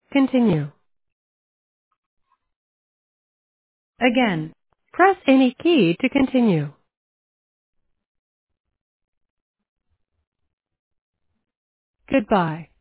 Continue. Again, press any key to continue. Goodbye.